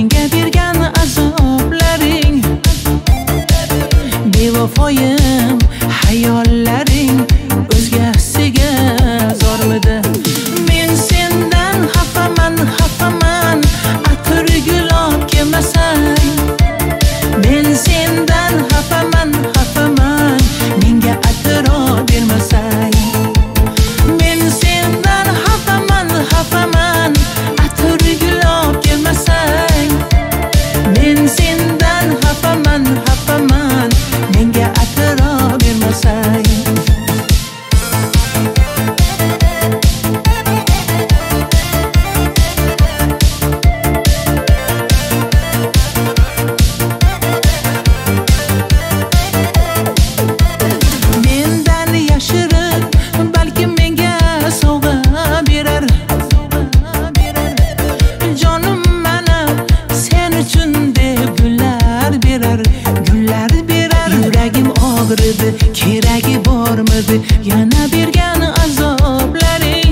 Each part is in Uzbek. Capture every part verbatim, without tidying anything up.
menga bergan azoblaring, bevafoyim hayollaring o'zgasiga zormidi? Men sendan xafaman, xafaman, atir gul olib kelmasang. Men sendan xafaman, xafaman, menga atir olib bermasang. Men sendan xafaman, xafaman, atir gul olib kelmasang. Men sendan xafaman, xafaman, menga atir olib bermasang. Mendan yashirin balki menga sovg'a berar. Jonim mana sen uchun deb gullar berar, gullar berar. Yuragim og'ridi, keragi bormidi yana bergan azoblaring,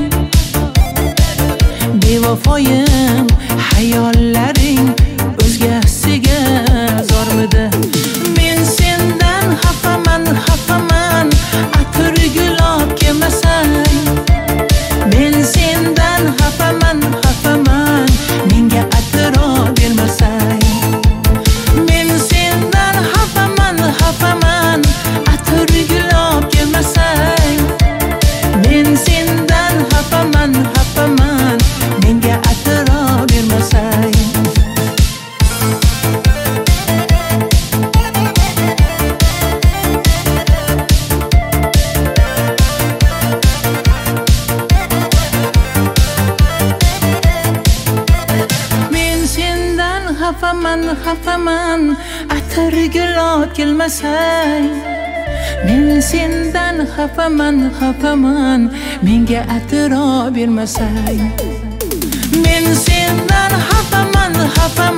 bevafoyim hayollaring o'zgasiga zormidi? Men sendan xafaman, xafaman, atir gul olib kelmasang. Men sendan xafaman, xafaman, menga atir olib bermasang. Men sendan xafaman, xafaman, atir gul olib kelmasang. Men sendan xafaman, xafaman, menga atir olib bermasang. Men sendan xafaman, xafaman, atir gul olib kelmasang. Men sendan xafaman, xafaman, menga atir olib bermasang. Men sendan xafaman, xafaman,